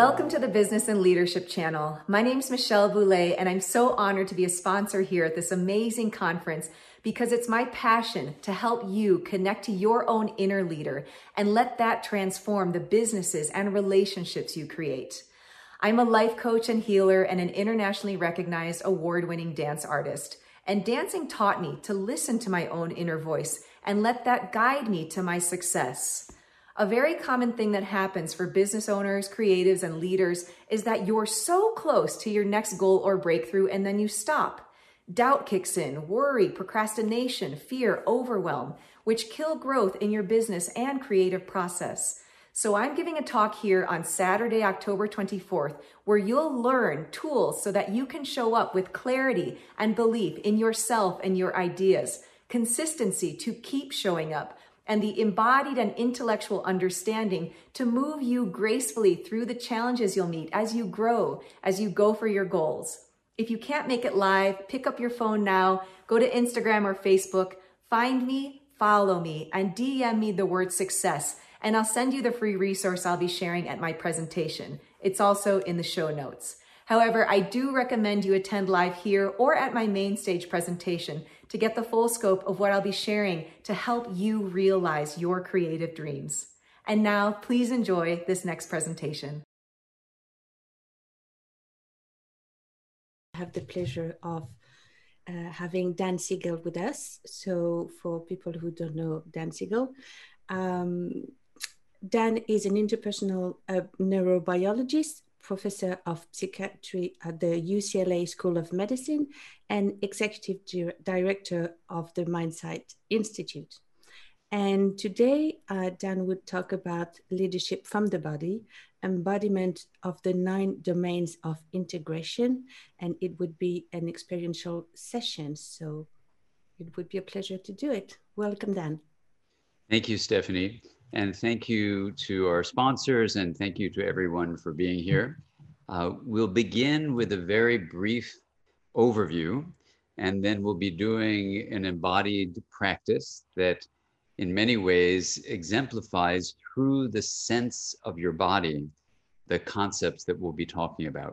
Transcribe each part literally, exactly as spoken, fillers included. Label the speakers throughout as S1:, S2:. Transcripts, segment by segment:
S1: Welcome to the Business and Leadership Channel. My name is Michelle Boulay, and I'm so honored to be a sponsor here at this amazing conference because it's my passion to help you connect to your own inner leader and let that transform the businesses and relationships you create. I'm a life coach and healer and an internationally recognized award-winning dance artist. And dancing taught me to listen to my own inner voice and let that guide me to my success. A very common thing that happens for business owners, creatives, and leaders is that you're so close to your next goal or breakthrough and then you stop. Doubt kicks in, worry, procrastination, fear, overwhelm, which kill growth in your business and creative process. So I'm giving a talk here on Saturday, October twenty-fourth, where you'll learn tools so that you can show up with clarity and belief in yourself and your ideas, consistency to keep showing up, and the embodied and intellectual understanding to move you gracefully through the challenges you'll meet as you grow, as you go for your goals. If you can't make it live, pick up your phone now, go to Instagram or Facebook, find me, follow me, and D M me the word success, and I'll send you the free resource I'll be sharing at my presentation. It's also in the show notes. However, I do recommend you attend live here or at my main stage presentation to get the full scope of what I'll be sharing to help you realize your creative dreams. And now, please enjoy this next presentation.
S2: I have the pleasure of uh, having Dan Siegel with us. So for people who don't know Dan Siegel, um, Dan is an interpersonal uh, neurobiologist, professor of psychiatry at the U C L A School of Medicine, and executive di- director of the Mindsight Institute. And today, uh, Dan would talk about leadership from the body, embodiment of the nine domains of integration, and it would be an experiential session. So it would be a pleasure to do it. Welcome, Dan.
S3: Thank you, Stephanie. And thank you to our sponsors, and thank you to everyone for being here. Uh, we'll begin with a very brief overview, and then we'll be doing an embodied practice that in many ways exemplifies through the sense of your body the concepts that we'll be talking about.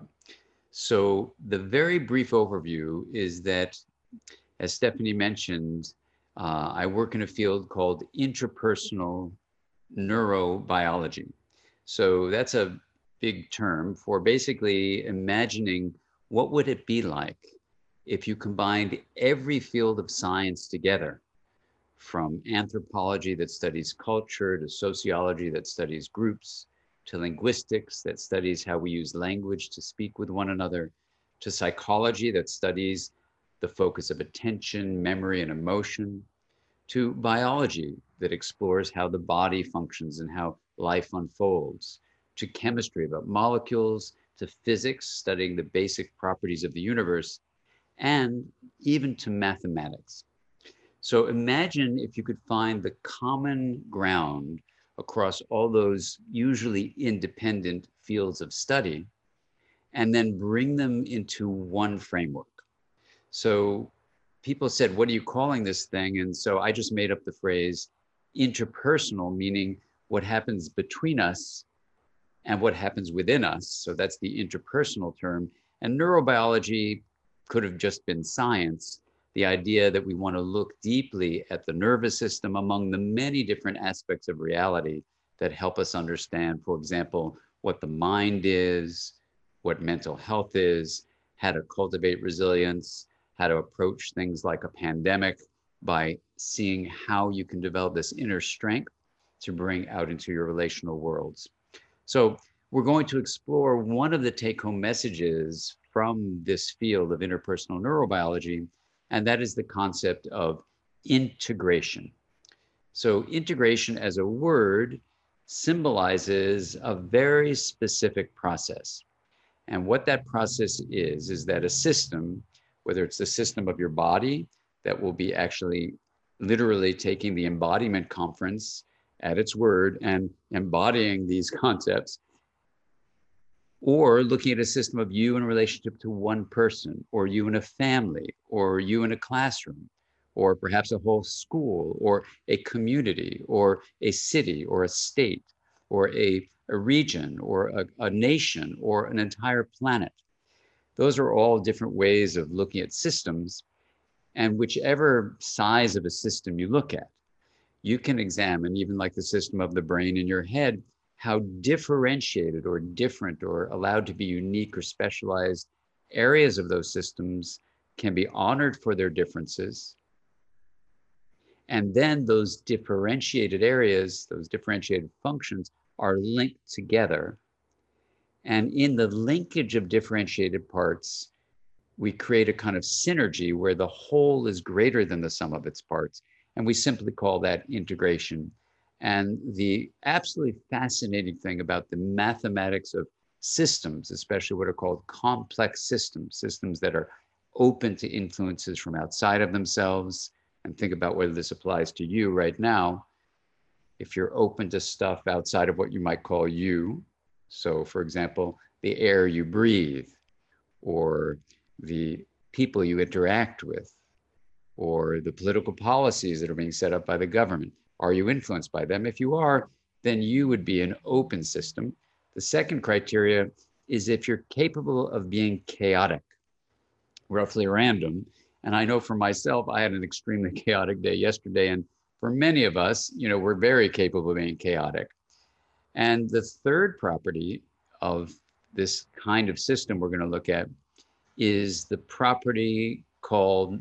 S3: So the very brief overview is that, as Stephanie mentioned, uh, I work in a field called interpersonal neurobiology. So that's a big term for basically imagining what would it be like if you combined every field of science together, from anthropology that studies culture, to sociology that studies groups, to linguistics that studies how we use language to speak with one another, to psychology that studies the focus of attention, memory, and emotion, to biology that explores how the body functions and how life unfolds, to chemistry about molecules, to physics studying the basic properties of the universe, and even to mathematics. So imagine if you could find the common ground across all those usually independent fields of study and then bring them into one framework. So people said, what are you calling this thing? And so I just made up the phrase interpersonal, meaning what happens between us and what happens within us. So that's the interpersonal term. And neurobiology could have just been science, the idea that we want to look deeply at the nervous system among the many different aspects of reality that help us understand, for example, what the mind is, what mental health is, how to cultivate resilience, how to approach things like a pandemic by seeing how you can develop this inner strength to bring out into your relational worlds. So we're going to explore one of the take-home messages from this field of interpersonal neurobiology, and that is the concept of integration. So integration as a word symbolizes a very specific process. And what that process is, is that a system, whether it's the system of your body that will be actually literally taking the embodiment conference at its word and embodying these concepts, or looking at a system of you in relationship to one person, or you in a family, or you in a classroom, or perhaps a whole school, or a community, or a city, or a state, or a a region or a, a nation or an entire planet. Those are all different ways of looking at systems. And whichever size of a system you look at, you can examine, even like the system of the brain in your head, how differentiated or different or allowed to be unique or specialized areas of those systems can be honored for their differences. And then those differentiated areas, those differentiated functions are linked together. And in the linkage of differentiated parts, we create a kind of synergy where the whole is greater than the sum of its parts. And we simply call that integration. And the absolutely fascinating thing about the mathematics of systems, especially what are called complex systems, systems that are open to influences from outside of themselves, and think about whether this applies to you right now. If you're open to stuff outside of what you might call you, so for example, the air you breathe, or the people you interact with, or the political policies that are being set up by the government. Are you influenced by them? If you are, then you would be an open system. The second criteria is if you're capable of being chaotic, roughly random. And I know for myself, I had an extremely chaotic day yesterday. And for many of us, you know, we're very capable of being chaotic. And the third property of this kind of system we're going to look at is the property called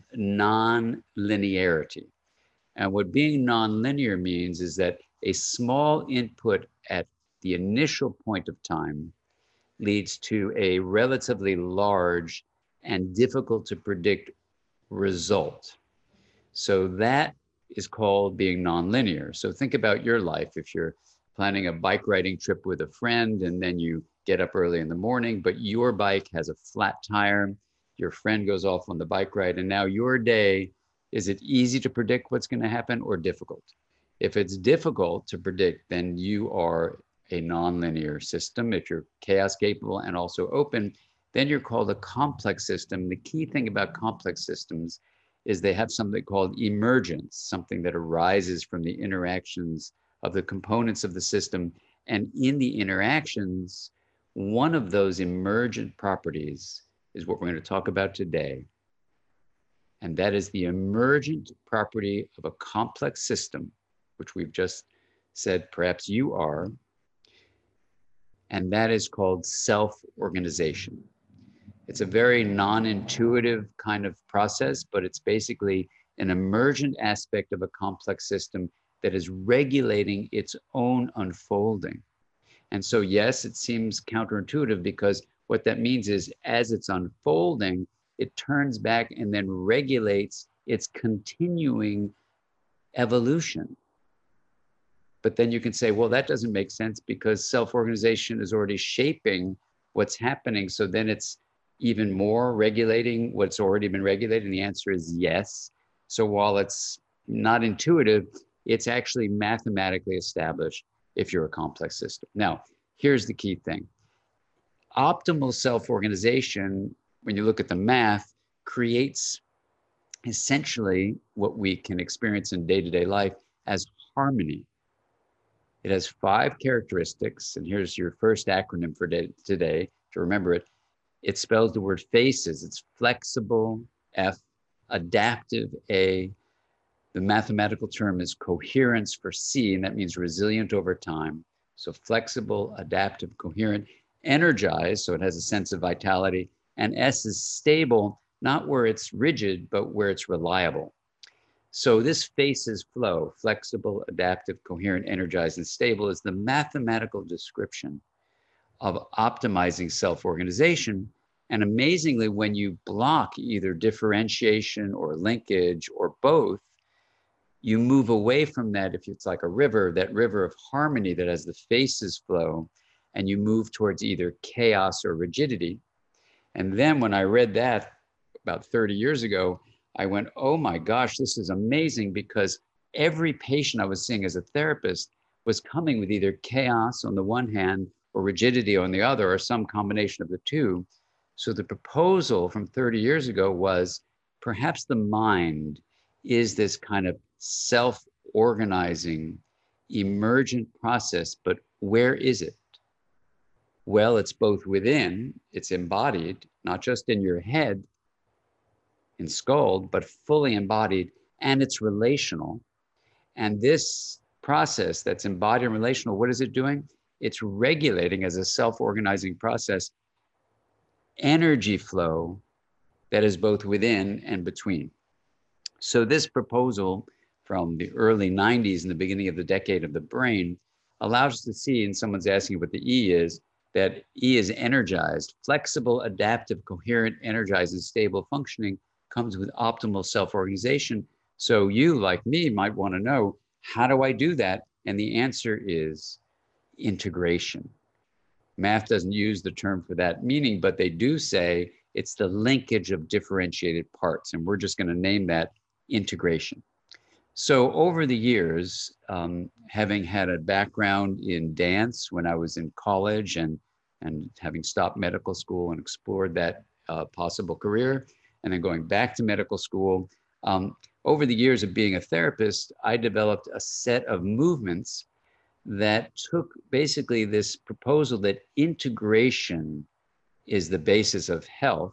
S3: non-linearity. And what being non-linear means is that a small input at the initial point of time leads to a relatively large and difficult to predict result. So that is called being non-linear. So think about your life. If you're planning a bike riding trip with a friend and then you get up early in the morning, but your bike has a flat tire, your friend goes off on the bike ride, and now your day, is it easy to predict what's going to happen or difficult? If it's difficult to predict, then you are a non-linear system. If you're chaos capable and also open, then you're called a complex system. The key thing about complex systems is they have something called emergence, something that arises from the interactions of the components of the system. And in the interactions, one of those emergent properties is what we're going to talk about today. And that is the emergent property of a complex system, which we've just said perhaps you are. And that is called self-organization. It's a very non-intuitive kind of process, but it's basically an emergent aspect of a complex system that is regulating its own unfolding. And so, yes, it seems counterintuitive because what that means is as it's unfolding, it turns back and then regulates its continuing evolution. But then you can say, well, that doesn't make sense because self-organization is already shaping what's happening. So then it's even more regulating what's already been regulated. And the answer is yes. So while it's not intuitive, it's actually mathematically established if you're a complex system. Now, here's the key thing. Optimal self-organization, when you look at the math, creates essentially what we can experience in day-to-day life as harmony. It has five characteristics, and here's your first acronym for today, to remember it. It spells the word FACES. It's flexible, F, adaptive, A. The mathematical term is coherence for C, and that means resilient over time. So flexible, adaptive, coherent, energized, so it has a sense of vitality, and S is stable, not where it's rigid, but where it's reliable. So this FACES flow, flexible, adaptive, coherent, energized, and stable, is the mathematical description of optimizing self-organization. And amazingly, when you block either differentiation or linkage or both, you move away from that. If it's like a river, that river of harmony that has the FACES flow, and you move towards either chaos or rigidity. And then when I read that about thirty years ago, I went, oh my gosh, this is amazing, because every patient I was seeing as a therapist was coming with either chaos on the one hand or rigidity on the other, or some combination of the two. So the proposal from thirty years ago was perhaps the mind is this kind of self-organizing, emergent process, but where is it? Well, it's both within, it's embodied, not just in your head, installed, but fully embodied, and it's relational. And this process that's embodied and relational, what is it doing? It's regulating as a self-organizing process energy flow that is both within and between. So this proposal from the early nineties and the beginning of the decade of the brain allows us to see, and someone's asking what the E is, that E is energized, flexible, adaptive, coherent, energized, and stable functioning comes with optimal self-organization. So you, like me, might want to know, how do I do that? And the answer is integration. Math doesn't use the term for that meaning, but they do say it's the linkage of differentiated parts. And we're just going to name that integration. So over the years, um, having had a background in dance when I was in college and, and having stopped medical school and explored that uh, possible career, and then going back to medical school, um, over the years of being a therapist, I developed a set of movements that took basically this proposal that integration is the basis of health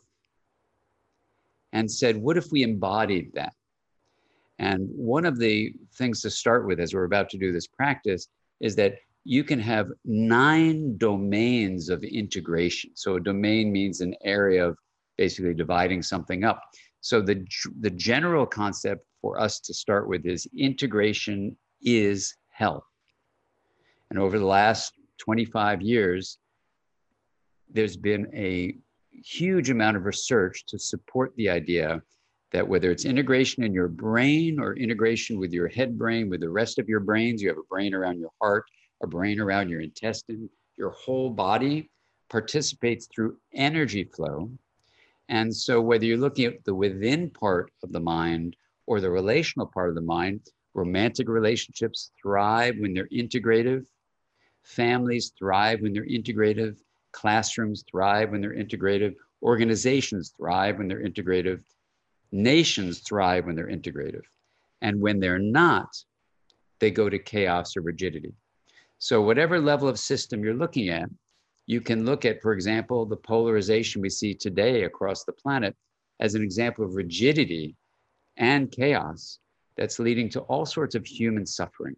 S3: and said, what if we embodied that? And one of the things to start with as we're about to do this practice is that you can have nine domains of integration. So a domain means an area of basically dividing something up. So the, the general concept for us to start with is integration is health. And over the last twenty-five years, there's been a huge amount of research to support the idea that whether it's integration in your brain or integration with your head brain, with the rest of your brains, you have a brain around your heart, a brain around your intestine, your whole body participates through energy flow. And so whether you're looking at the within part of the mind or the relational part of the mind, romantic relationships thrive when they're integrative. Families thrive when they're integrative. Classrooms thrive when they're integrative. Organizations thrive when they're integrative. Nations thrive when they're integrative. And when they're not, they go to chaos or rigidity. So whatever level of system you're looking at, you can look at, for example, the polarization we see today across the planet as an example of rigidity and chaos that's leading to all sorts of human suffering.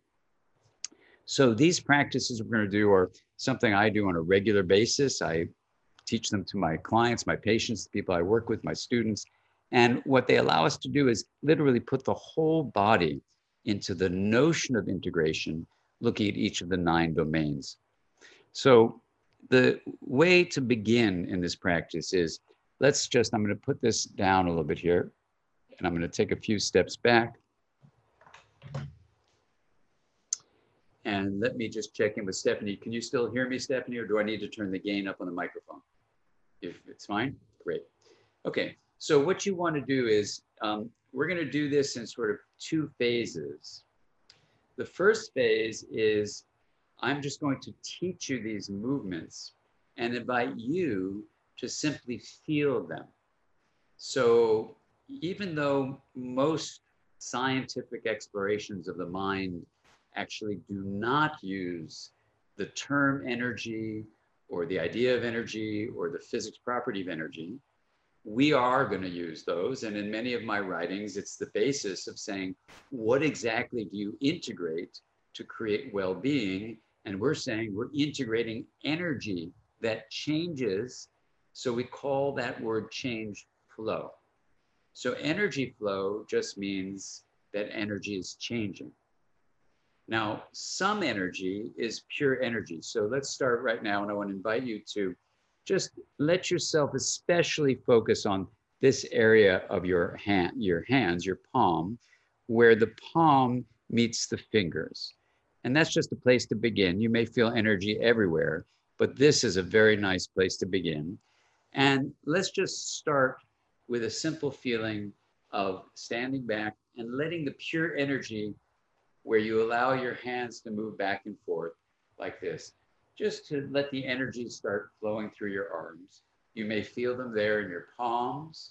S3: So these practices we're going to do are something I do on a regular basis. I teach them to my clients, my patients, the people I work with, my students. And what they allow us to do is literally put the whole body into the notion of integration, looking at each of the nine domains. So the way to begin in this practice is, let's just, I'm going to put this down a little bit here, and I'm going to take a few steps back. And let me just check in with Stephanie. Can you still hear me, Stephanie, or do I need to turn the gain up on the microphone? If it's fine, great. Okay, so what you want to do is, um, we're going to do this in sort of two phases. The first phase is, I'm just going to teach you these movements and invite you to simply feel them. So even though most scientific explorations of the mind actually do not use the term energy or the idea of energy or the physics property of energy, we are going to use those. And in many of my writings, it's the basis of saying, what exactly do you integrate to create well-being? And we're saying we're integrating energy that changes. So we call that word change flow. So energy flow just means that energy is changing. Now, some energy is pure energy. So let's start right now, and I want to invite you to just let yourself especially focus on this area of your hand, your hands, your palm, where the palm meets the fingers. And that's just a place to begin. You may feel energy everywhere, but this is a very nice place to begin. And let's just start with a simple feeling of standing back and letting the pure energy, where you allow your hands to move back and forth like this, just to let the energy start flowing through your arms. You may feel them there in your palms,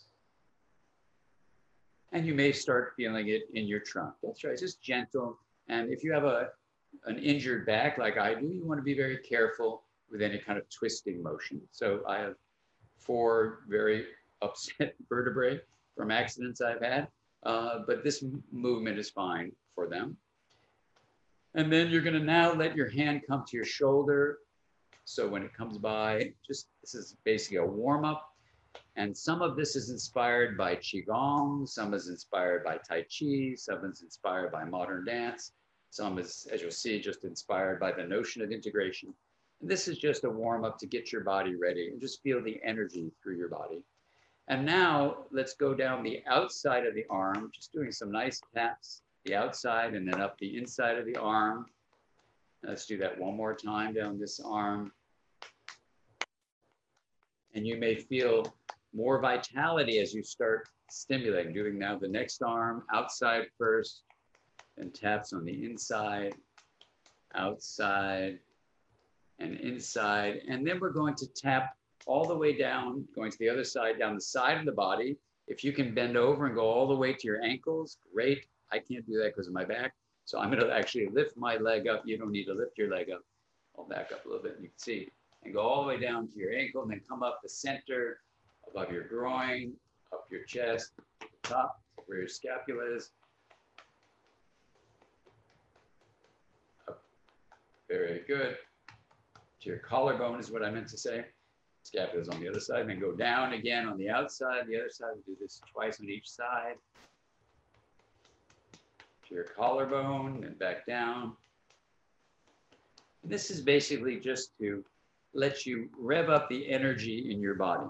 S3: and you may start feeling it in your trunk. That's right, just gentle. And if you have a, an injured back like I do, you want to be very careful with any kind of twisting motion. So I have four very upset vertebrae from accidents I've had, uh, but this movement is fine for them. And then you're gonna now let your hand come to your shoulder. So when it comes by, just, this is basically a warm up. And some of this is inspired by Qigong, some is inspired by Tai Chi, some is inspired by modern dance, some is, as you'll see, just inspired by the notion of integration. And this is just a warm up to get your body ready and just feel the energy through your body. And now let's go down the outside of the arm, just doing some nice taps, the outside and then up the inside of the arm. Let's do that one more time down this arm. And you may feel more vitality as you start stimulating, doing now the next arm, outside first, and taps on the inside, outside, and inside. And then we're going to tap all the way down, going to the other side, down the side of the body. If you can bend over and go all the way to your ankles, great. I can't do that because of my back. So I'm gonna actually lift my leg up. You don't need to lift your leg up. I'll back up a little bit and you can see. And go all the way down to your ankle and then come up the center, above your groin, up your chest, to the top, where your scapula is. Up. Very good. To your collarbone is what I meant to say. Scapula is on the other side, and then go down again on the outside, the other side. We'll do this twice on each side. To your collarbone, and back down. And this is basically just to let you rev up the energy in your body.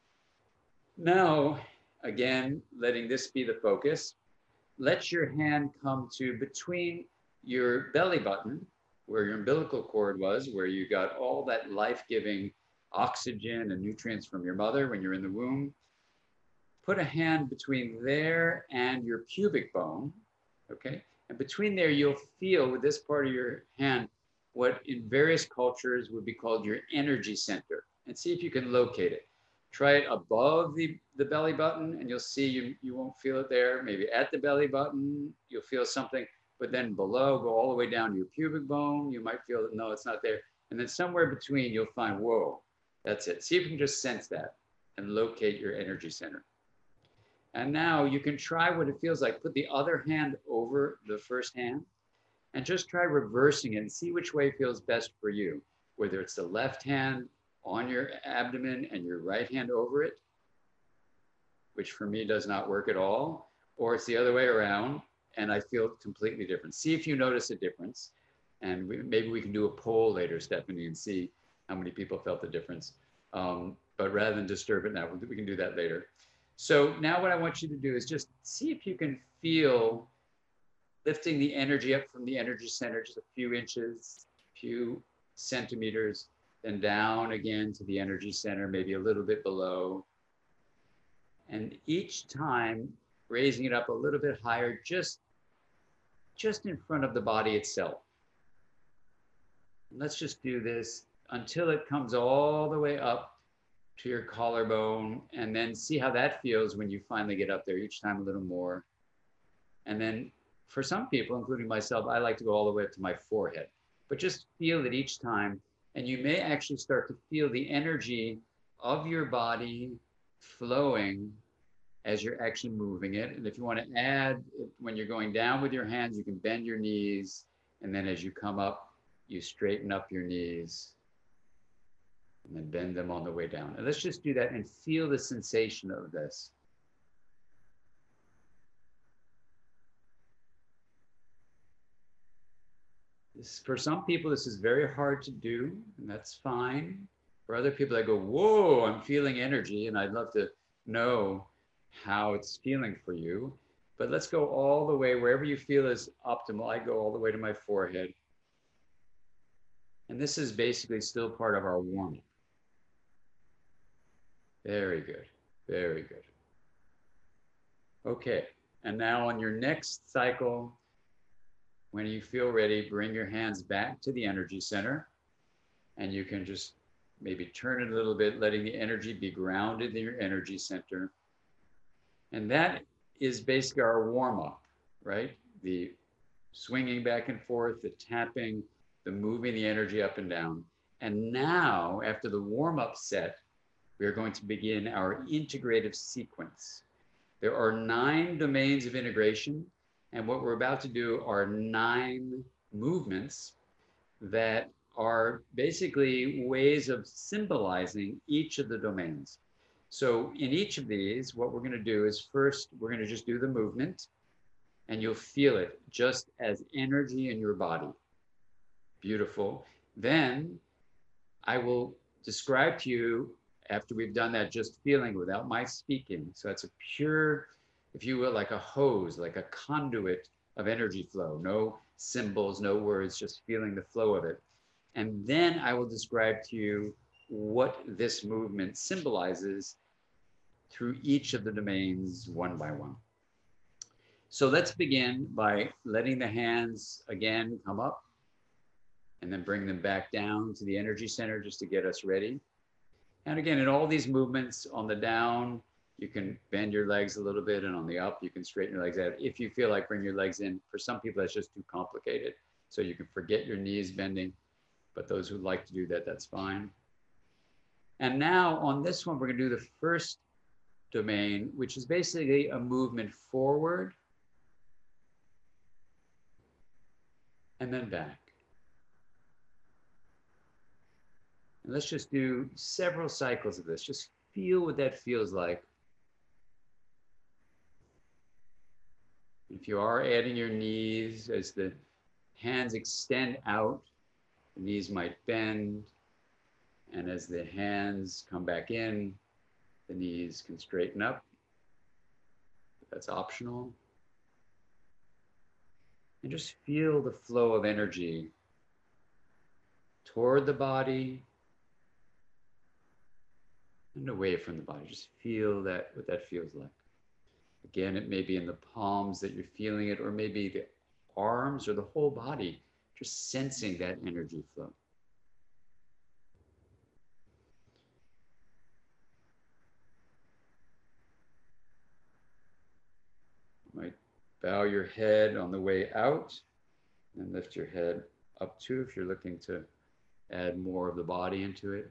S3: Now, again, letting this be the focus, let your hand come to between your belly button, where your umbilical cord was, where you got all that life-giving oxygen and nutrients from your mother when you're in the womb. Put a hand between there and your pubic bone, okay? And between there, you'll feel with this part of your hand what in various cultures would be called your energy center. And see if you can locate it. Try it above the, the belly button and you'll see you, you won't feel it there. Maybe at the belly button, you'll feel something, but then below, go all the way down to your pubic bone. You might feel that, no, it's not there. And then somewhere between, you'll find, whoa, that's it. See if you can just sense that and locate your energy center. And now you can try what it feels like. Put the other hand over the first hand and just try reversing it and see which way feels best for you. Whether it's the left hand on your abdomen and your right hand over it, which for me does not work at all, or it's the other way around and I feel completely different. See if you notice a difference. And we, maybe we can do a poll later, Stephanie, and see how many people felt the difference. Um, but rather than disturb it now, we can do that later. So now what I want you to do is just see if you can feel lifting the energy up from the energy center, just a few inches, a few centimeters, then down again to the energy center, maybe a little bit below. And each time raising it up a little bit higher, just, just in front of the body itself. And let's just do this until it comes all the way up to your collarbone, and then see how that feels when you finally get up there, each time a little more. And then for some people, including myself, I like to go all the way up to my forehead, but just feel it each time. And you may actually start to feel the energy of your body flowing as you're actually moving it. And if you want to add, when you're going down with your hands, you can bend your knees. And then as you come up, you straighten up your knees and then bend them on the way down. And let's just do that and feel the sensation of this. This, for some people, this is very hard to do, and that's fine. For other people, I go, whoa, I'm feeling energy, and I'd love to know how it's feeling for you. But let's go all the way, wherever you feel is optimal. I go all the way to my forehead. And this is basically still part of our warm-up. Very good, very good. Okay, and now on your next cycle, when you feel ready, bring your hands back to the energy center, and you can just maybe turn it a little bit, letting the energy be grounded in your energy center. And that is basically our warm-up, right? The swinging back and forth, the tapping, the moving the energy up and down. And now, after the warm-up set, we are going to begin our integrative sequence. There are nine domains of integration, and what we're about to do are nine movements that are basically ways of symbolizing each of the domains. So in each of these, what we're going to do is first, we're going to just do the movement, and you'll feel it just as energy in your body. Beautiful. Then I will describe to you, after we've done that, just feeling without my speaking. So it's a pure, if you will, like a hose, like a conduit of energy flow. No symbols, no words, just feeling the flow of it. And then I will describe to you what this movement symbolizes through each of the domains one by one. So let's begin by letting the hands again come up and then bring them back down to the energy center just to get us ready. And again, in all these movements, on the down, you can bend your legs a little bit, and on the up, you can straighten your legs out. If you feel like bring your legs in, for some people, that's just too complicated. So you can forget your knees bending, but those who like to do that, that's fine. And now on this one, we're gonna do the first domain, which is basically a movement forward and then back. And let's just do several cycles of this. Just feel what that feels like. If you are adding your knees, as the hands extend out, the knees might bend. And as the hands come back in, the knees can straighten up. That's optional. And just feel the flow of energy toward the body and away from the body. Just feel that, what that feels like. Again, it may be in the palms that you're feeling it, or maybe the arms or the whole body, just sensing that energy flow. You might bow your head on the way out and lift your head up too if you're looking to add more of the body into it.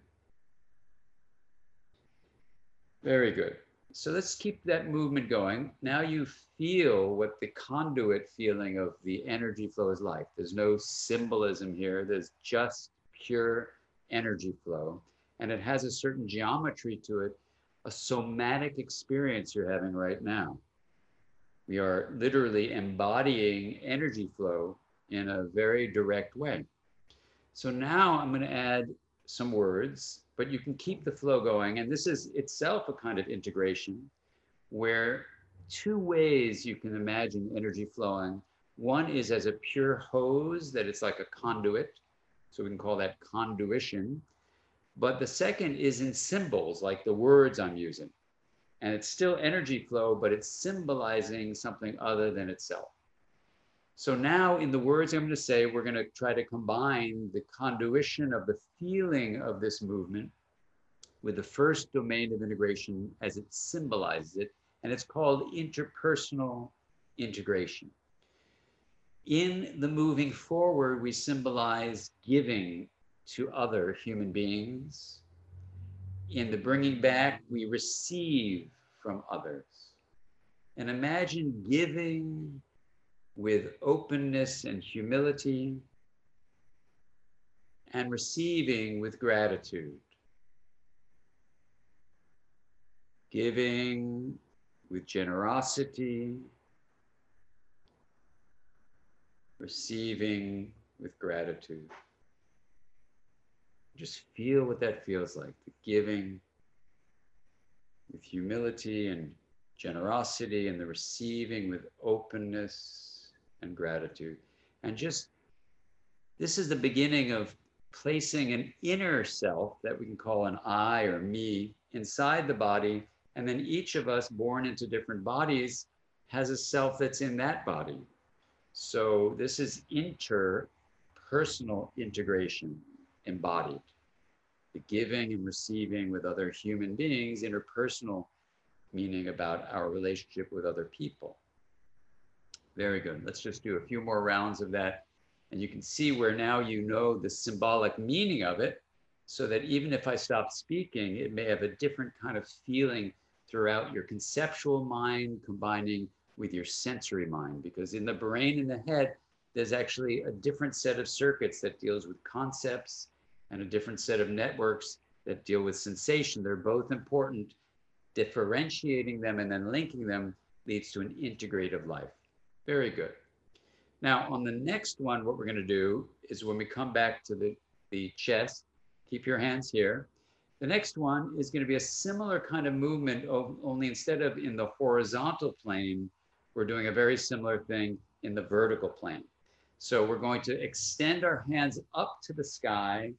S3: Very good. So let's keep that movement going. Now you feel what the conduit feeling of the energy flow is like. There's no symbolism here. There's just pure energy flow. And it has a certain geometry to it, a somatic experience you're having right now. We are literally embodying energy flow in a very direct way. So now I'm going to add some words, but you can keep the flow going. And this is itself a kind of integration where two ways you can imagine energy flowing. One is as a pure hose, that it's like a conduit. So we can call that conduition. But the second is in symbols, like the words I'm using. And it's still energy flow, but it's symbolizing something other than itself. So now in the words I'm going to say, we're going to try to combine the conduition of the feeling of this movement with the first domain of integration as it symbolizes it, and it's called interpersonal integration. In the moving forward, we symbolize giving to other human beings. In the bringing back, we receive from others. And imagine giving with openness and humility, and receiving with gratitude. Giving with generosity, receiving with gratitude. Just feel what that feels like, the giving with humility and generosity, and the receiving with openness and gratitude. And just, this is the beginning of placing an inner self that we can call an I or me inside the body. And then each of us born into different bodies has a self that's in that body. So this is interpersonal integration embodied. The giving and receiving with other human beings, interpersonal meaning about our relationship with other people. Very good. Let's just do a few more rounds of that. And you can see where now you know the symbolic meaning of it. so that even if I stop speaking, it may have a different kind of feeling throughout your conceptual mind, combining with your sensory mind, because in the brain and the head, there's actually a different set of circuits that deals with concepts and a different set of networks that deal with sensation. They're both important. Differentiating them and then linking them leads to an integrative life. Very good. Now, on the next one, what we're going to do is when we come back to the, the chest, keep your hands here. The next one is going to be a similar kind of movement, only instead of in the horizontal plane, we're doing a very similar thing in the vertical plane. So we're going to extend our hands up to the sky.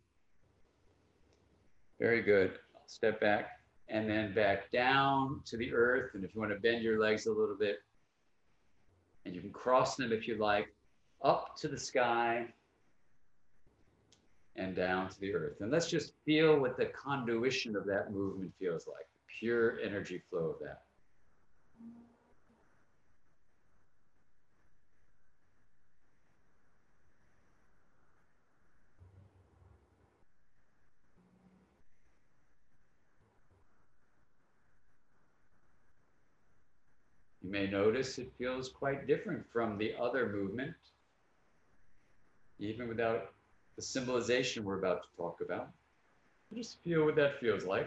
S3: Very good. I'll step back and then back down to the earth. And if you want to bend your legs a little bit, and you can cross them if you like, up to the sky and down to the earth. And let's just feel what the conduition of that movement feels like, the pure energy flow of that. You may notice it feels quite different from the other movement, even without the symbolization we're about to talk about. Just feel what that feels like.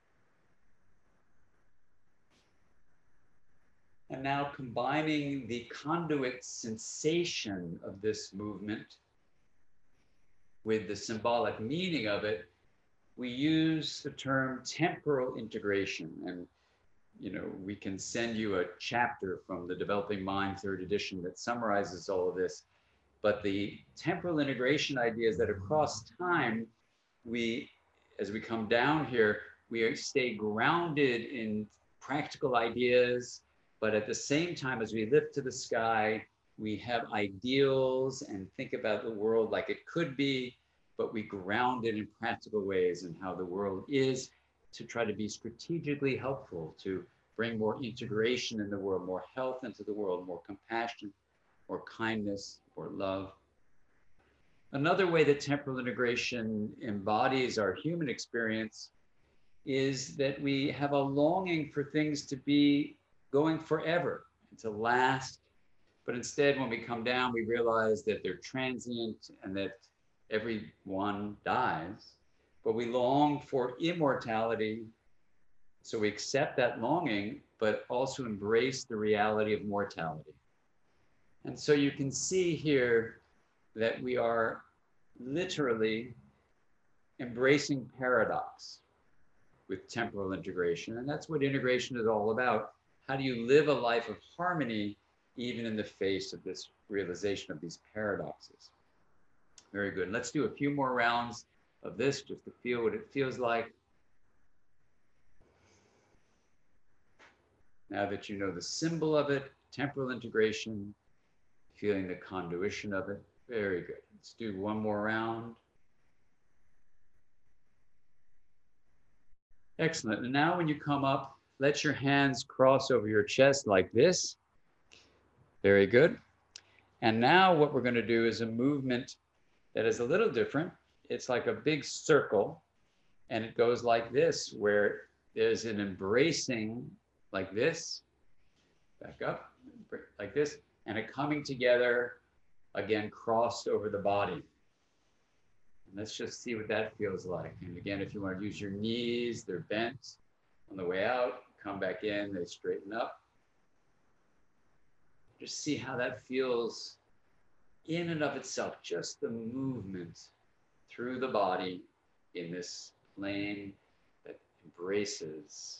S3: And now combining the conduit sensation of this movement with the symbolic meaning of it, we use the term temporal integration. And you know, we can send you a chapter from the Developing Mind third edition that summarizes all of this. But the temporal integration idea is that across time, we, as we come down here, we stay grounded in practical ideas, but at the same time, as we lift to the sky, we have ideals and think about the world like it could be, but we ground it in practical ways and how the world is, to try to be strategically helpful, to bring more integration in the world, more health into the world, more compassion, more kindness, more love. Another way that temporal integration embodies our human experience is that we have a longing for things to be going forever, and to last. But instead, when we come down, we realize that they're transient and that everyone dies. But we long for immortality, so we accept that longing, but also embrace the reality of mortality. And so you can see here that we are literally embracing paradox with temporal integration. And that's what integration is all about. How do you live a life of harmony, even in the face of this realization of these paradoxes? Very good. Let's do a few more rounds of this just to feel what it feels like. Now that you know the symbol of it, temporal integration, feeling the conduition of it. Very good. Let's do one more round. Excellent. And now when you come up, let your hands cross over your chest like this. Very good. And now what we're going to do is a movement that is a little different. It's like a big circle, and it goes like this, where there's an embracing like this, back up, like this, and a coming together, again, crossed over the body. And let's just see what that feels like. And again, if you want to use your knees, they're bent on the way out, come back in, they straighten up. Just see how that feels in and of itself, just the movement through the body in this plane that embraces.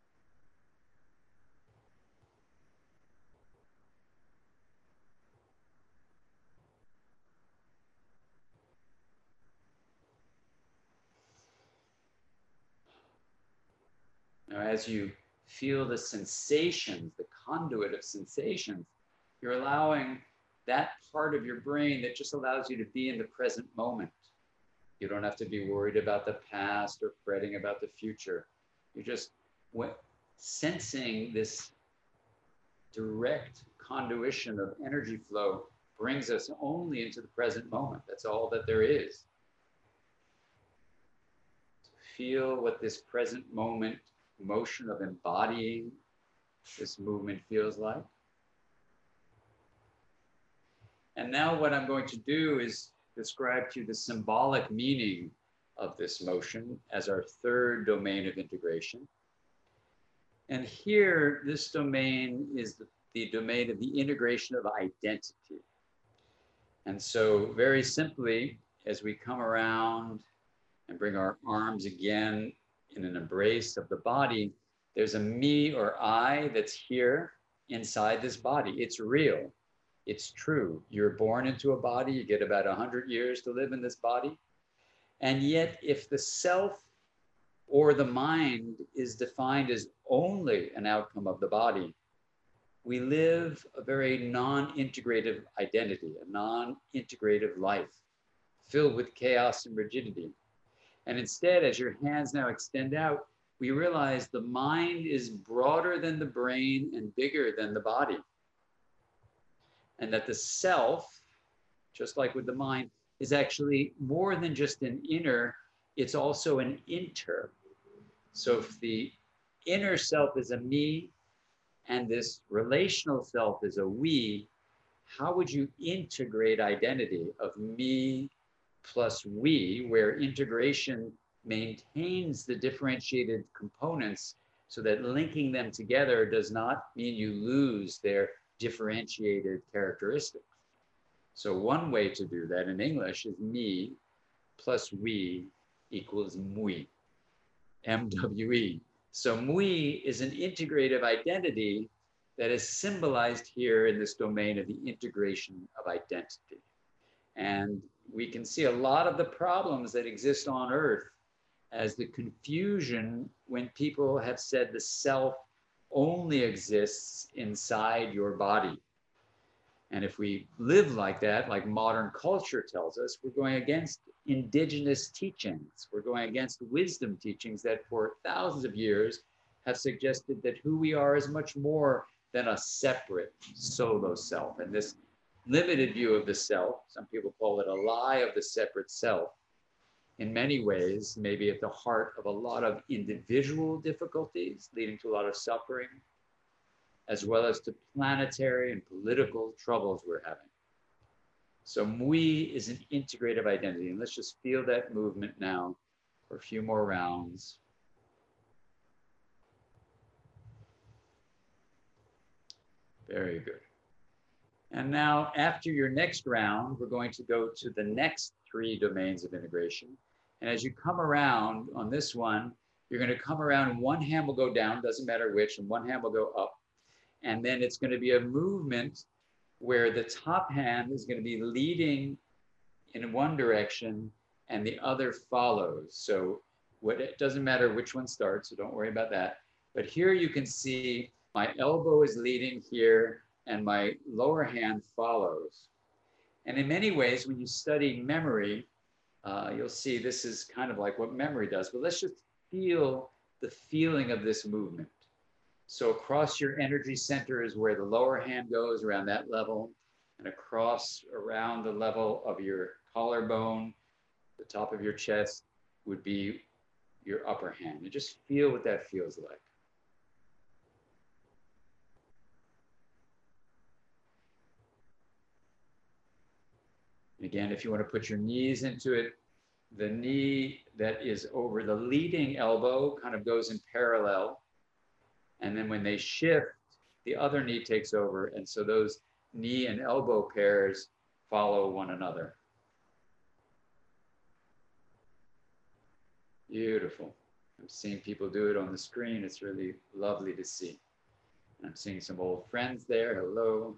S3: Now, as you feel the sensations, the conduit of sensations, you're allowing that part of your brain that just allows you to be in the present moment. You don't have to be worried about the past or fretting about the future. You're just sensing this direct conduition of energy flow brings us only into the present moment. That's all that there is. feel what this present moment motion of embodying this movement feels like. And now what I'm going to do is describe to you the symbolic meaning of this motion as our third domain of integration. And here, this domain is the, the domain of the integration of identity. And so very simply, as we come around and bring our arms again in an embrace of the body, there's a me or I that's here inside this body. It's real. It's true. You're born into a body. You get about one hundred years to live in this body. And yet, if the self or the mind is defined as only an outcome of the body, we live a very non-integrative identity, a non-integrative life filled with chaos and rigidity. And instead, as your hands now extend out, we realize the mind is broader than the brain and bigger than the body. And that the self, just like with the mind, is actually more than just an inner, it's also an inter. So if the inner self is a me and this relational self is a we, how would you integrate identity of me plus we, where integration maintains the differentiated components so that linking them together does not mean you lose their differentiated characteristics. So one way to do that in English is me plus we equals mui, M W E. So mui is an integrative identity that is symbolized here in this domain of the integration of identity. And we can see a lot of the problems that exist on Earth as the confusion when people have said the self only exists inside your body. And if we live like that, like modern culture tells us, we're going against indigenous teachings. We're going against wisdom teachings that for thousands of years have suggested that who we are is much more than a separate solo self. And this limited view of the self, some people call it a lie of the separate self, in many ways, maybe at the heart of a lot of individual difficulties leading to a lot of suffering, as well as to planetary and political troubles we're having. So mui is an integrative identity. And let's just feel that movement now for a few more rounds. Very good. And now after your next round, we're going to go to the next three domains of integration. And as you come around on this one, you're going to come around and one hand will go down, doesn't matter which, and one hand will go up. And then it's going to be a movement where the top hand is going to be leading in one direction and the other follows. So what, it doesn't matter which one starts, so don't worry about that. But here you can see my elbow is leading here and my lower hand follows. And in many ways, when you study memory, uh, you'll see this is kind of like what memory does. But let's just feel the feeling of this movement. So across your energy center is where the lower hand goes, around that level, and across around the level of your collarbone, the top of your chest would be your upper hand. And just feel what that feels like. And again, if you want to put your knees into it, the knee that is over the leading elbow kind of goes in parallel. And then when they shift, the other knee takes over. And so those knee and elbow pairs follow one another. Beautiful. I'm seeing people do it on the screen. It's really lovely to see. And I'm seeing some old friends there. Hello.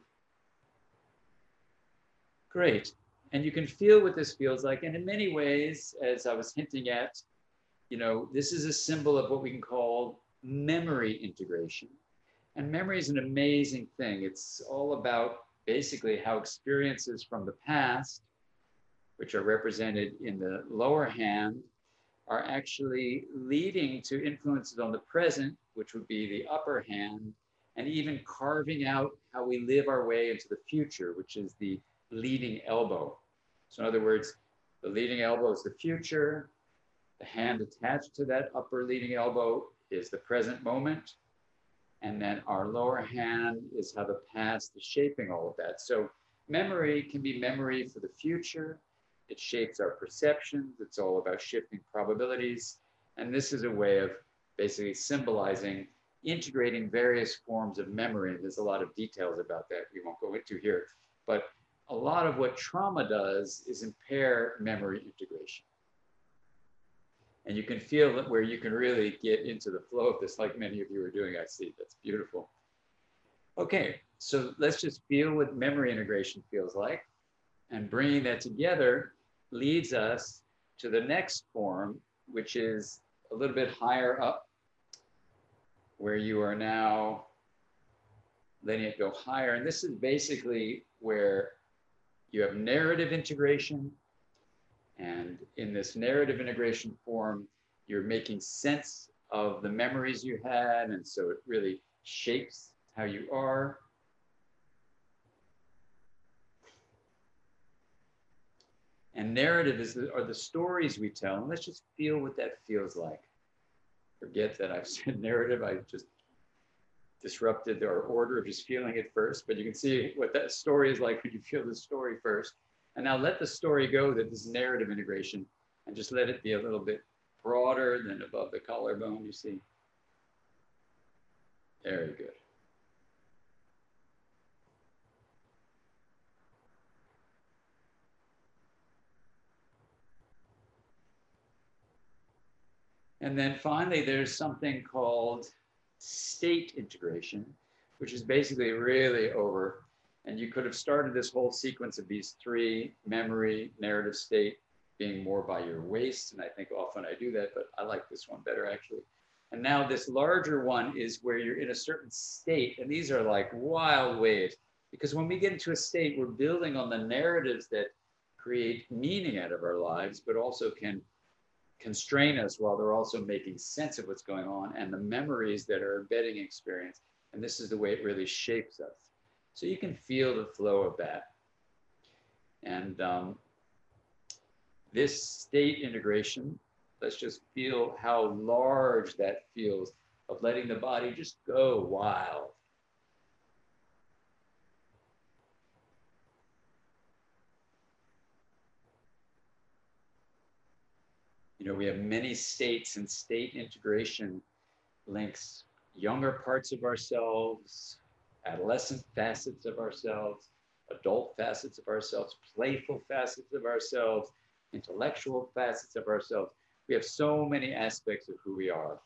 S3: Great. And you can feel what this feels like. And in many ways, as I was hinting at, you know, this is a symbol of what we can call memory integration. And memory is an amazing thing. It's all about basically how experiences from the past, which are represented in the lower hand, are actually leading to influences on the present, which would be the upper hand, and even carving out how we live our way into the future, which is the leading elbow. So in other words, the leading elbow is the future, The hand attached to that upper leading elbow is the present moment. And then our lower hand is how the past is shaping all of that. So memory can be memory for the future. It shapes our perceptions. It's all about shifting probabilities. And this is a way of basically symbolizing, integrating various forms of memory. And there's a lot of details about that we won't go into here. But a lot of what trauma does is impair memory integration. And you can feel it where you can really get into the flow of this, like many of you are doing, I see. That's beautiful. Okay, so let's just feel what memory integration feels like. And bringing that together leads us to the next form, which is a little bit higher up, where you are now letting it go higher. And this is basically where you have narrative integration. And in this narrative integration form, you're making sense of the memories you had. And so it really shapes how you are. And narrative is the, are the stories we tell. And let's just feel what that feels like. Forget that I've said narrative. I just disrupted our order of just feeling it first. But you can see what that story is like when you feel the story first. And now let the story go that this narrative integration and just let it be a little bit broader than above the collarbone, you see. Very good. And then finally, there's something called state integration, which is basically really over. And you could have started this whole sequence of these three, memory, narrative, state, being more by your waist. And I think often I do that, but I like this one better actually. And now this larger one is where you're in a certain state. And these are like wild waves, because when we get into a state, we're building on the narratives that create meaning out of our lives, but also can constrain us while they're also making sense of what's going on, and the memories that are embedding experience. And this is the way it really shapes us. So you can feel the flow of that. And um, this state integration, let's just feel how large that feels of letting the body just go wild. You know, we have many states, and state integration links younger parts of ourselves, adolescent facets of ourselves, adult facets of ourselves, playful facets of ourselves, intellectual facets of ourselves. We have so many aspects of who we are.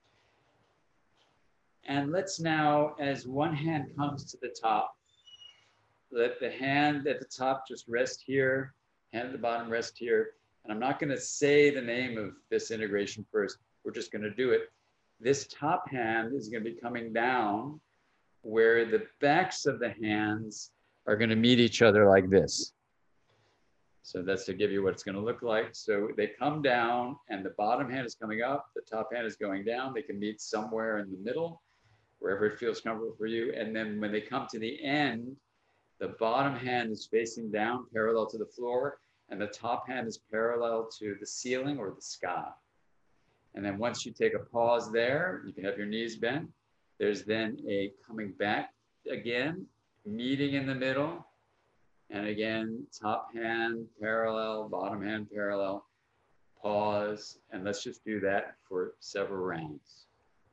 S3: And let's now, as one hand comes to the top, let the hand at the top just rest here, hand at the bottom rest here. And I'm not going to say the name of this integration first. We're just going to do it. This top hand is going to be coming down where the backs of the hands are going to meet each other like this. So that's to give you what it's going to look like. So they come down and the bottom hand is coming up, the top hand is going down. They can meet somewhere in the middle, wherever it feels comfortable for you. And then when they come to the end, the bottom hand is facing down parallel to the floor, and the top hand is parallel to the ceiling or the sky. And then once you take a pause there, you can have your knees bent. There's then a coming back again, meeting in the middle. And again, top hand parallel, bottom hand parallel, pause. And let's just do that for several rounds.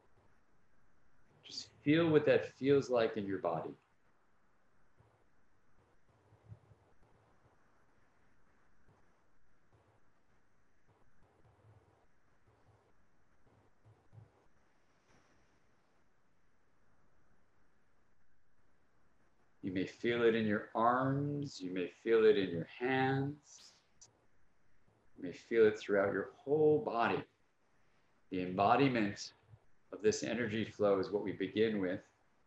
S3: Just feel what that feels like in your body. You may feel it in your arms. You may feel it in your hands. You may feel it throughout your whole body. The embodiment of this energy flow is what we begin with.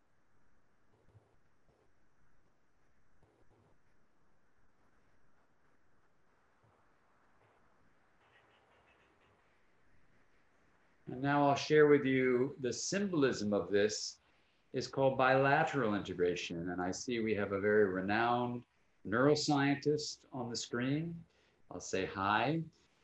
S3: And now I'll share with you the symbolism of this is called bilateral integration. And I see we have a very renowned neuroscientist on the screen. I'll say hi.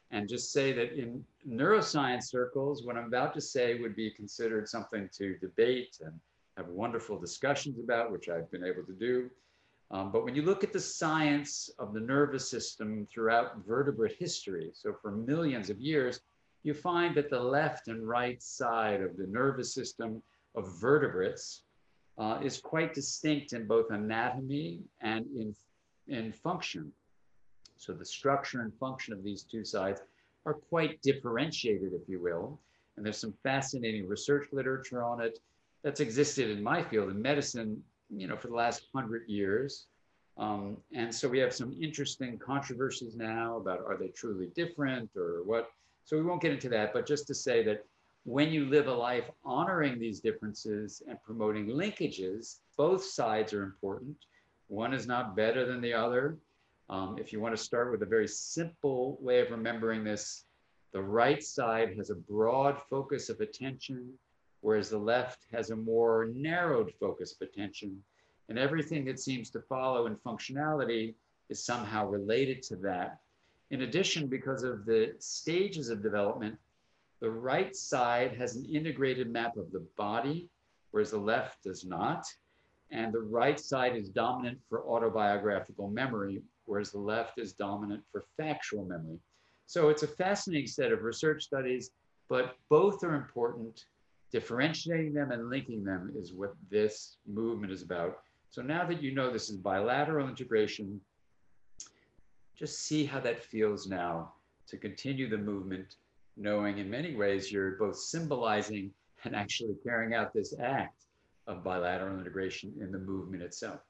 S3: and just say that in neuroscience circles, what I'm about to say would be considered something to debate and have wonderful discussions about, which I've been able to do. Um, but when you look at the science of the nervous system throughout vertebrate history, so for millions of years, you find that the left and right side of the nervous system of vertebrates uh, is quite distinct in both anatomy and in, in function. So the structure and function of these two sides are quite differentiated, if you will. And there's some fascinating research literature on it that's existed in my field in medicine, you know, for the last hundred years. Um, and so we have some interesting controversies now about are they truly different or what. So we won't get into that, but just to say that when you live a life honoring these differences and promoting linkages, both sides are important. One is not better than the other. Um, if you want to start with a very simple way of remembering this, the right side has a broad focus of attention, whereas the left has a more narrowed focus of attention. And everything that seems to follow in functionality is somehow related to that. In addition, because of the stages of development, the right side has an integrated map of the body, whereas the left does not. And the right side is dominant for autobiographical memory, whereas the left is dominant for factual memory. So it's a fascinating set of research studies, but both are important. Differentiating them and linking them is what this movement is about. So now that you know this is bilateral integration, just see how that feels now to continue the movement, knowing in many ways you're both symbolizing and actually carrying out this act of bilateral integration in the movement itself.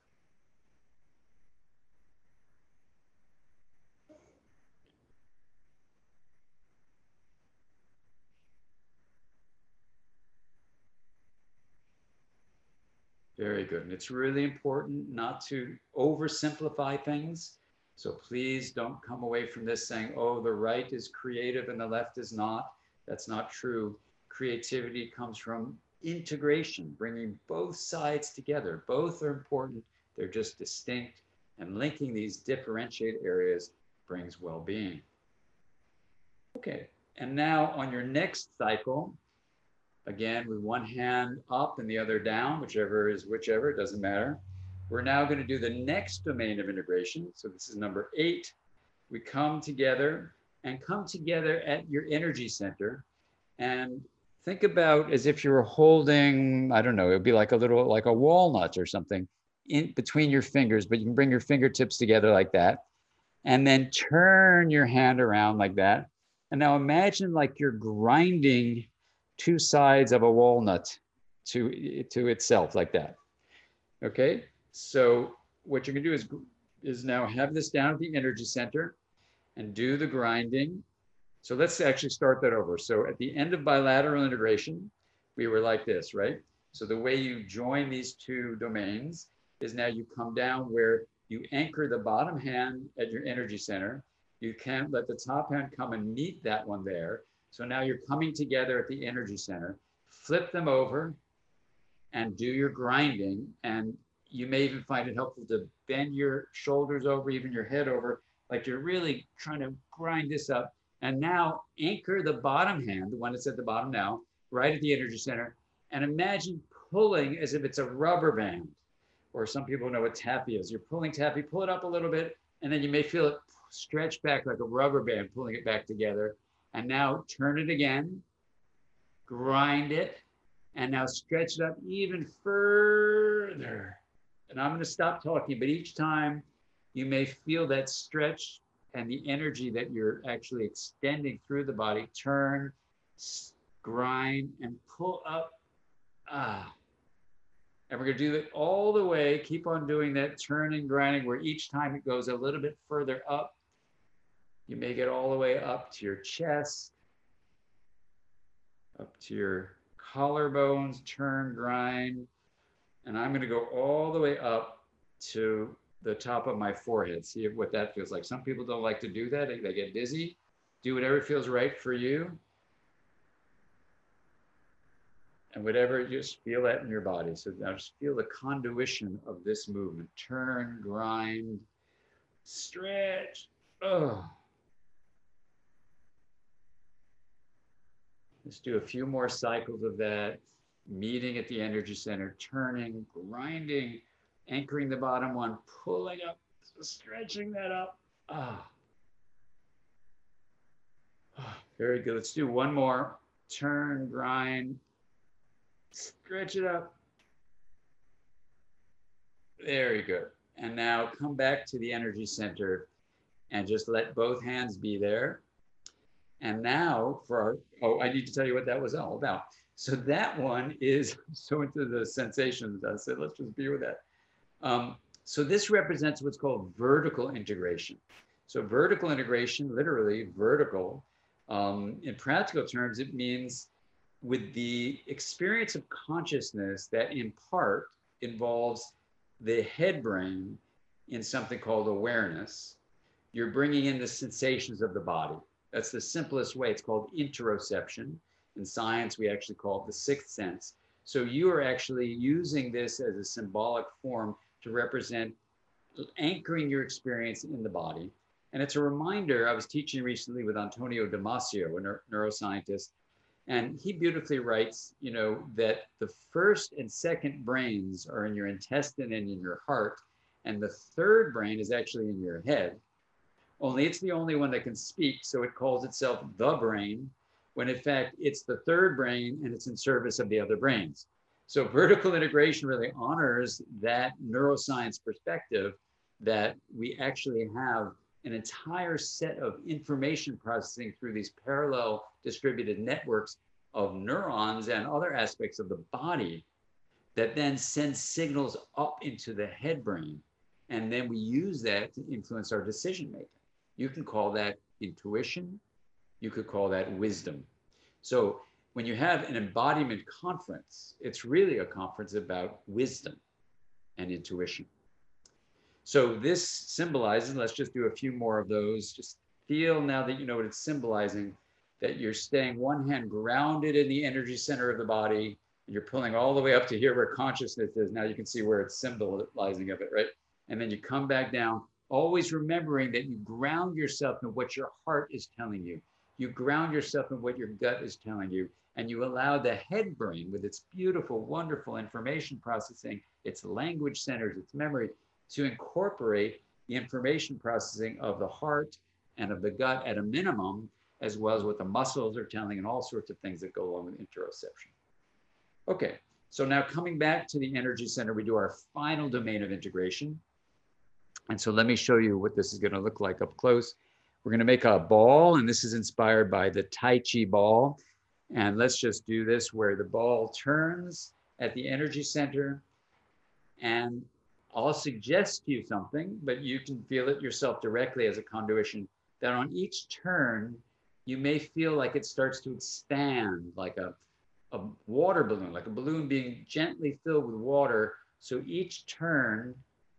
S3: Very good. And it's really important not to oversimplify things. So please don't come away from this saying, oh, the right is creative and the left is not. That's not true. Creativity comes from integration, bringing both sides together. Both are important. They're just distinct. And linking these differentiated areas brings well-being. Okay. And now on your next cycle, again, with one hand up and the other down, whichever is whichever, it doesn't matter. We're now going to do the next domain of integration. So this is number eight. We come together and come together at your energy center and think about as if you were holding, I don't know, it would be like a little, like a walnut or something in between your fingers, but you can bring your fingertips together like that and then turn your hand around like that. And now imagine like you're grinding two sides of a walnut to, to itself like that. Okay, so what you're gonna do is, is now have this down at the energy center and do the grinding. So let's actually start that over. So at the end of bilateral integration, we were like this, right? So the way you join these two domains is now you come down where you anchor the bottom hand at your energy center. You can't let the top hand come and meet that one there. So now you're coming together at the energy center, flip them over and do your grinding. And you may even find it helpful to bend your shoulders over, even your head over, like you're really trying to grind this up. And now anchor the bottom hand, the one that's at the bottom now, right at the energy center. And imagine pulling as if it's a rubber band, or some people know what taffy is. You're pulling taffy, pull it up a little bit, and then you may feel it stretch back like a rubber band, pulling it back together. And now turn it again, grind it, and now stretch it up even further. And I'm going to stop talking, but each time you may feel that stretch and the energy that you're actually extending through the body. Turn, grind, and pull up. Ah. And we're going to do it all the way. Keep on doing that turning, grinding, where each time it goes a little bit further up. You may get all the way up to your chest, up to your collarbones, turn, grind. And I'm going to go all the way up to the top of my forehead. See what that feels like. Some people don't like to do that. They, they get dizzy. Do whatever feels right for you. And whatever, just feel that in your body. So now just feel the conduition of this movement. Turn, grind, stretch. Oh. Let's do a few more cycles of that. Meeting at the energy center, turning, grinding, anchoring the bottom one, pulling up, stretching that up. Ah. ah. Very good. Let's do one more. Turn, grind, stretch it up. Very good. And now come back to the energy center and just let both hands be there. And now for our, oh, I need to tell you what that was all about. So that one is so into the sensations. I said, let's just be with that. Um, so this represents what's called vertical integration. So vertical integration, literally vertical, um, in practical terms, it means with the experience of consciousness that in part involves the head brain in something called awareness, you're bringing in the sensations of the body. That's the simplest way. It's called interoception. In science, we actually call it the sixth sense. So you are actually using this as a symbolic form to represent anchoring your experience in the body. And it's a reminder. I was teaching recently with Antonio Damasio, a neuro neuroscientist, and he beautifully writes, you know, that the first and second brains are in your intestine and in your heart, and the third brain is actually in your head. Only it's the only one that can speak, so it calls itself the brain, when in fact it's the third brain and it's in service of the other brains. So vertical integration really honors that neuroscience perspective that we actually have an entire set of information processing through these parallel distributed networks of neurons and other aspects of the body that then sends signals up into the head brain. And then we use that to influence our decision making. You can call that intuition. You could call that wisdom. So when you have an embodiment conference, it's really a conference about wisdom and intuition. So this symbolizes, let's just do a few more of those. Just feel now that you know what it's symbolizing, that you're staying one hand grounded in the energy center of the body, and you're pulling all the way up to here where consciousness is. Now you can see where it's symbolizing of it, right? And then you come back down, always remembering that you ground yourself in what your heart is telling you. You ground yourself in what your gut is telling you, and you allow the head brain with its beautiful, wonderful information processing, its language centers, its memory, to incorporate the information processing of the heart and of the gut at a minimum, as well as what the muscles are telling and all sorts of things that go along with interoception. Okay, so now coming back to the energy center, we do our final domain of integration. And so let me show you what this is going to look like up close. We're going to make a ball, and this is inspired by the Tai Chi ball. And let's just do this where the ball turns at the energy center. And I'll suggest to you something, but you can feel it yourself directly as a conduition, that on each turn, you may feel like it starts to expand, like a, a water balloon, like a balloon being gently filled with water. So each turn,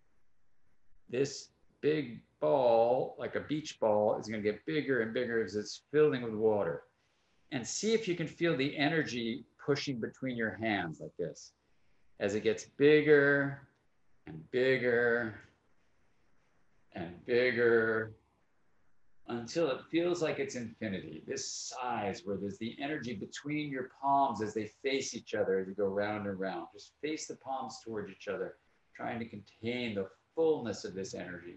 S3: this big ball, like a beach ball, is going to get bigger and bigger as it's filling with water. And see if you can feel the energy pushing between your hands like this. As it gets bigger and bigger and bigger until it feels like it's infinity. This size where there's the energy between your palms as they face each other as you go round and round. Just face the palms towards each other, trying to contain the fullness of this energy.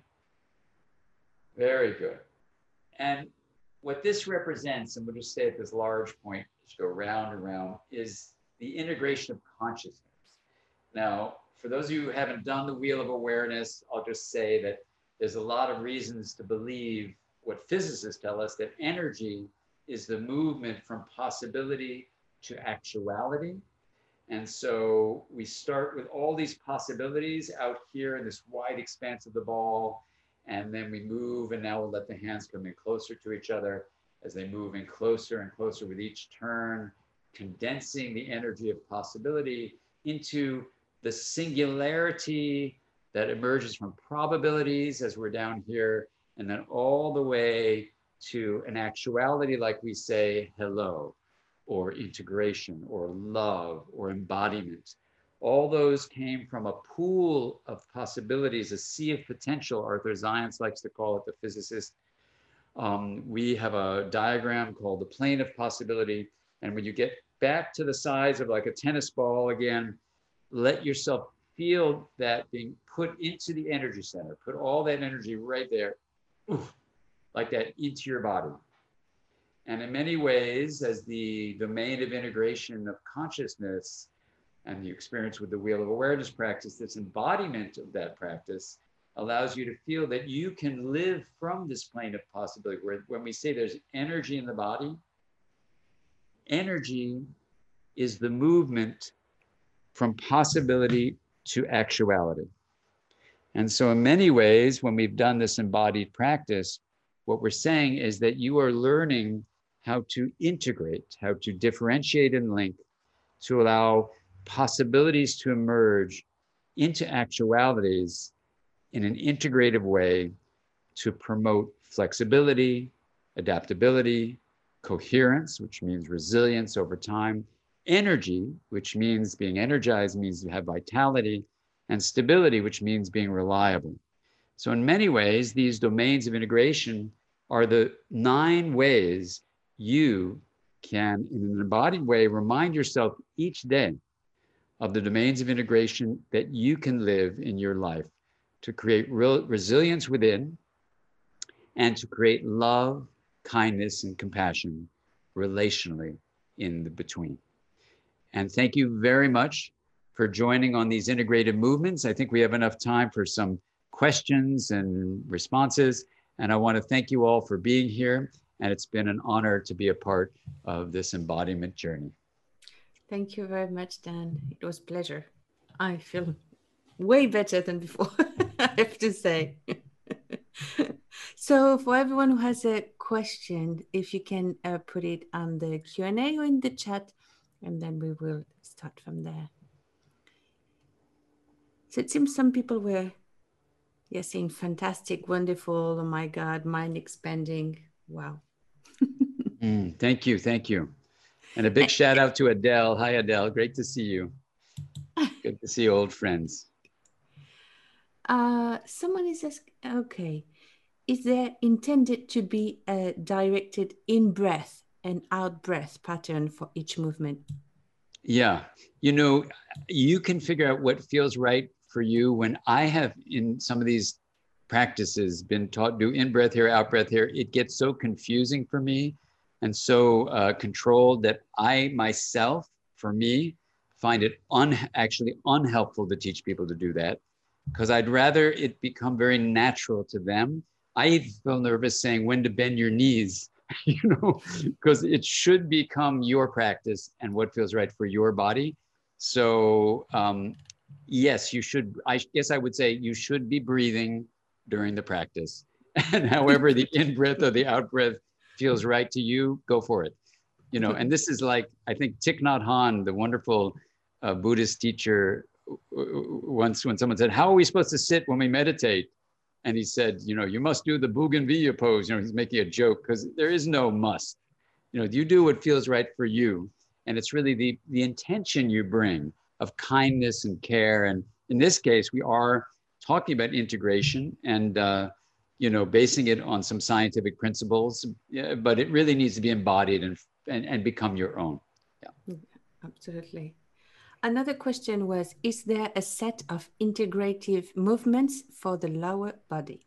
S3: Very good. And what this represents, and we'll just stay at this large point as you go round and round, is the integration of consciousness. Now, for those of you who haven't done the Wheel of Awareness, I'll just say that there's a lot of reasons to believe what physicists tell us, that energy is the movement from possibility to actuality. And so we start with all these possibilities out here in this wide expanse of the ball, and then we move, and now we'll let the hands come in closer to each other as they move in closer and closer with each turn, condensing the energy of possibility into the singularity that emerges from probabilities as we're down here, and then all the way to an actuality, like we say, hello, or integration, or love, or embodiment. All those came from a pool of possibilities, a sea of potential, Arthur Zients likes to call it, the physicist. Um, we have a diagram called the plane of possibility, And when you get back to the size of like a tennis ball again, let yourself feel that being put into the energy center. Put all that energy right there, oof, like that, into your body. And in many ways, as the domain of integration of consciousness and the experience with the Wheel of Awareness practice, this embodiment of that practice allows you to feel that you can live from this plane of possibility, where when we say there's energy in the body, energy is the movement from possibility to actuality. And so in many ways, when we've done this embodied practice, what we're saying is that you are learning how to integrate, how to differentiate and link, to allow possibilities to emerge into actualities in an integrative way to promote flexibility, adaptability, coherence, which means resilience over time, energy, which means being energized, means to have vitality, and stability, which means being reliable. So in many ways, these domains of integration are the nine ways you can, in an embodied way, remind yourself each day of the domains of integration that you can live in your life to create real resilience within and to create love, kindness, and compassion relationally in the between. And thank you very much for joining on these integrated movements. I think we have enough time for some questions and responses. And I want to thank you all for being here. And it's been an honor to be a part of this embodiment journey.
S2: Thank you very much, Dan. It was a pleasure. I feel way better than before, I have to say. So for everyone who has a question, if you can uh, put it on the Q and A or in the chat, and then we will start from there. So it seems some people were, yeah, saying fantastic, wonderful, oh my God, mind expanding. Wow.
S3: mm, thank you, thank you. And a big shout out to Adele. Hi, Adele, great to see you. Good to see old friends.
S2: Uh, someone is asking, okay, is there intended to be a directed in-breath and out-breath pattern for each movement?
S3: Yeah, you know, you can figure out what feels right for you. When I have in some of these practices been taught do in-breath here, out-breath here, it gets so confusing for me and so uh, controlled that I myself, for me, find it un actually unhelpful to teach people to do that, because I'd rather it become very natural to them. I feel nervous saying when to bend your knees, you know, because it should become your practice and what feels right for your body. So um, yes, you should, I guess I would say you should be breathing during the practice. And however the in-breath or the out-breath feels right to you, go for it. You know, and this is like, I think Thich Nhat Hanh, the wonderful uh, Buddhist teacher, once when someone said, how are we supposed to sit when we meditate? And he said, you know, you must do the Bougainvillea pose. You know, he's making a joke because there is no must. You know, you do what feels right for you. And it's really the, the intention you bring of kindness and care. And in this case, we are talking about integration and, uh, you know, basing it on some scientific principles, yeah, but it really needs to be embodied and, and, and become your own. Yeah.
S2: Absolutely. Another question was, is there a set of integrative movements for the lower body?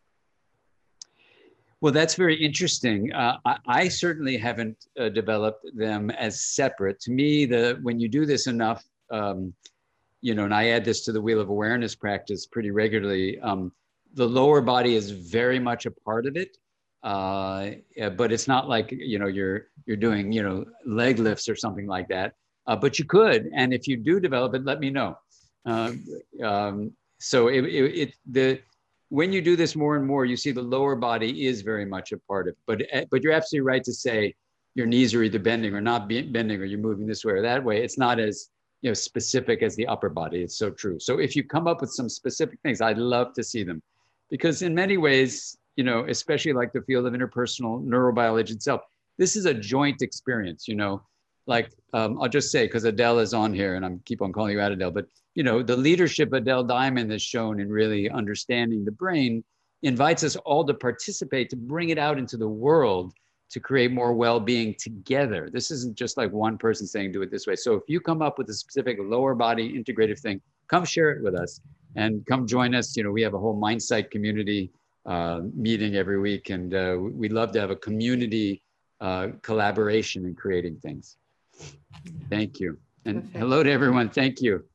S3: Well, that's very interesting. Uh, I, I certainly haven't uh, developed them as separate. To me, the when you do this enough, um, you know, and I add this to the Wheel of Awareness practice pretty regularly, um, the lower body is very much a part of it. Uh, but it's not like, you know, you're, you're doing, you know, leg lifts or something like that. Uh, but you could, and if you do develop it, let me know. Uh, um, so it, it, it, the when you do this more and more, you see the lower body is very much a part of it. But but you're absolutely right to say your knees are either bending or not bending, or you're moving this way or that way. It's not as, you know, specific as the upper body. It's so true. So if you come up with some specific things, I'd love to see them, because in many ways, you know, especially like the field of interpersonal neurobiology itself, this is a joint experience, you know. Like, um, I'll just say, because Adele is on here and I'm keep on calling you out, Adele, but, you know, the leadership Adele Diamond has shown in really understanding the brain invites us all to participate, to bring it out into the world to create more well-being together. This isn't just like one person saying do it this way. So if you come up with a specific lower body integrative thing, come share it with us and come join us. You know, we have a whole MindSight community uh, meeting every week, and uh, we'd love to have a community uh, collaboration in creating things. Thank you. And Perfect. Hello to everyone. Thank you.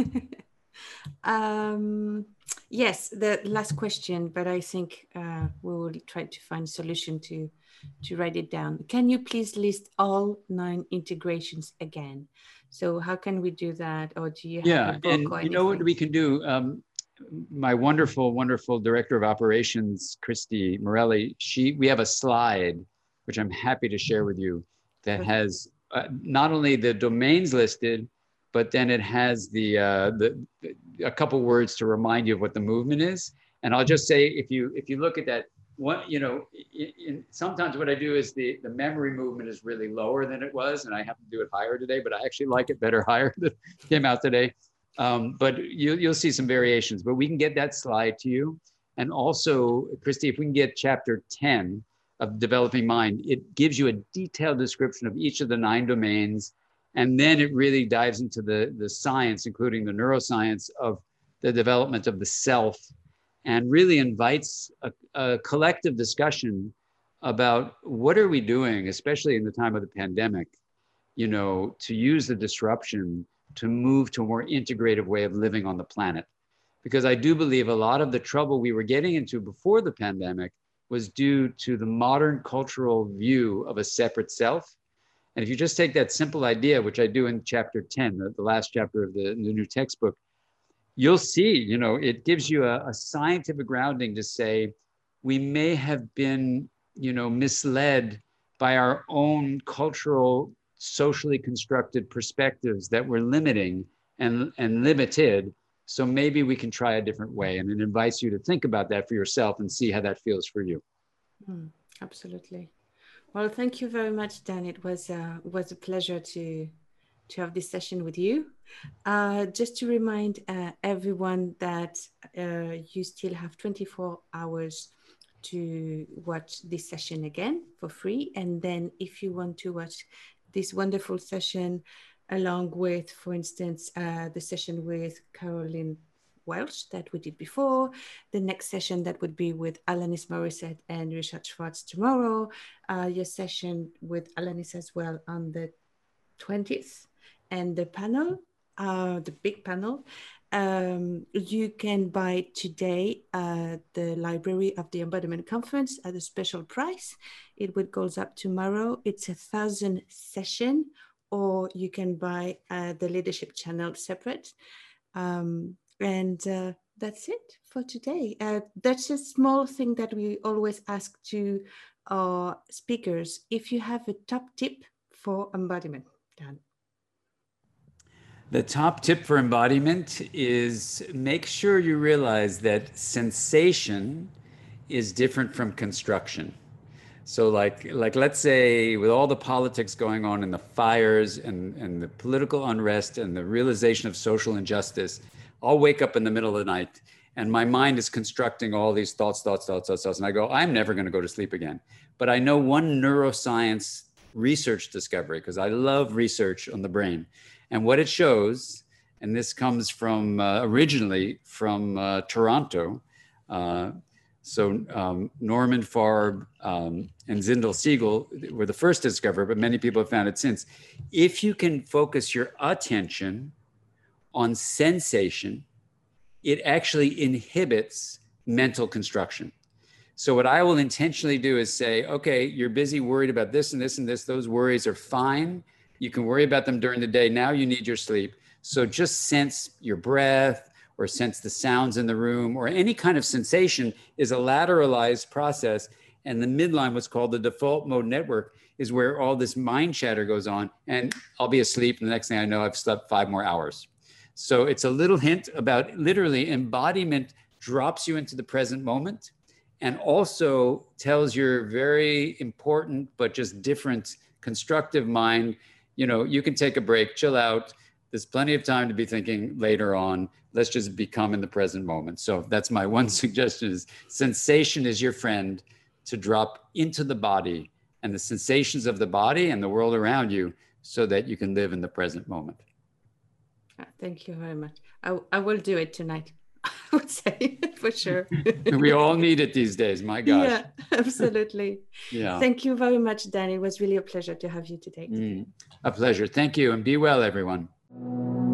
S2: um, yes, the last question, but I think uh, we will try to find a solution to to write it down. Can you please list all nine integrations again? So how can we do that? Or do you have
S3: yeah,
S2: a book
S3: and
S2: or
S3: you
S2: anything?
S3: know what we can do? Um, my wonderful, wonderful director of operations, Christy Morelli, she, we have a slide, which I'm happy to share with you, that Perfect. has uh, not only the domains listed, but then it has the, uh, the, the a couple words to remind you of what the movement is. And I'll just say, if you if you look at that, what you know, in, in, sometimes what I do is the the memory movement is really lower than it was, and I have to do it higher today. But I actually like it better higher that came out today. Um, but you you'll see some variations. But we can get that slide to you, and also, Christy, if we can get chapter ten of Developing Mind, it gives you a detailed description of each of the nine domains. And then it really dives into the, the science, including the neuroscience of the development of the self, and really invites a, a collective discussion about what are we doing, especially in the time of the pandemic, you know, to use the disruption to move to a more integrative way of living on the planet. Because I do believe a lot of the trouble we were getting into before the pandemic was due to the modern cultural view of a separate self. And if you just take that simple idea, which I do in chapter ten, the, the last chapter of the, the new textbook, you'll see, you know, it gives you a, a scientific grounding to say, we may have been, you know, misled by our own cultural, socially constructed perspectives that were limiting and, and limited. So maybe we can try a different way. And it invites you to think about that for yourself and see how that feels for you.
S2: Mm, absolutely. Well, thank you very much, Dan. It was uh, was a pleasure to to have this session with you. Uh, just to remind uh, everyone that uh, you still have twenty-four hours to watch this session again for free. And then if you want to watch this wonderful session along with, for instance, uh, the session with Caroline Welch that we did before, the next session that would be with Alanis Morissette and Richard Schwartz tomorrow, uh, your session with Alanis as well on the twentieth, and the panel, uh, the big panel, um, you can buy today uh, the Library of the Embodiment Conference at a special price. It would goes up tomorrow. It's a thousand session, or you can buy uh, the Leadership Channel separate. Um, And uh, that's it for today. Uh, that's a small thing that we always ask to our speakers. If you have a top tip for embodiment, Dan.
S3: The top tip for embodiment is make sure you realize that sensation is different from construction. So like, like let's say with all the politics going on and the fires and, and the political unrest and the realization of social injustice, I'll wake up in the middle of the night and my mind is constructing all these thoughts, thoughts, thoughts, thoughts, thoughts. And I go, I'm never going to go to sleep again. But I know one neuroscience research discovery, because I love research on the brain. And what it shows, and this comes from uh, originally from uh, Toronto. Uh, so um, Norman Farb um, and Zindel Siegel were the first to discover, but many people have found it since. If you can focus your attention on sensation, it actually inhibits mental construction. So what I will intentionally do is say, okay, you're busy worried about this and this and this. Those worries are fine. You can worry about them during the day. Now you need your sleep. So just sense your breath or sense the sounds in the room, or any kind of sensation is a lateralized process. And the midline, what's called the default mode network, is where all this mind chatter goes on. And I'll be asleep. And the next thing I know, I've slept five more hours. So it's a little hint about literally embodiment drops you into the present moment and also tells your very important, but just different constructive mind, you know, you can take a break, chill out. There's plenty of time to be thinking later on. Let's just become in the present moment. So that's my one suggestion is sensation is your friend to drop into the body and the sensations of the body and the world around you so that you can live in the present moment.
S2: Thank you very much. I, I will do it tonight. I would say for sure.
S3: We all need it these days. My gosh.
S2: Yeah, absolutely.
S3: Yeah.
S2: Thank you very much, Dan. It was really a pleasure to have you today.
S3: Mm, a pleasure. Thank you. And be well, everyone.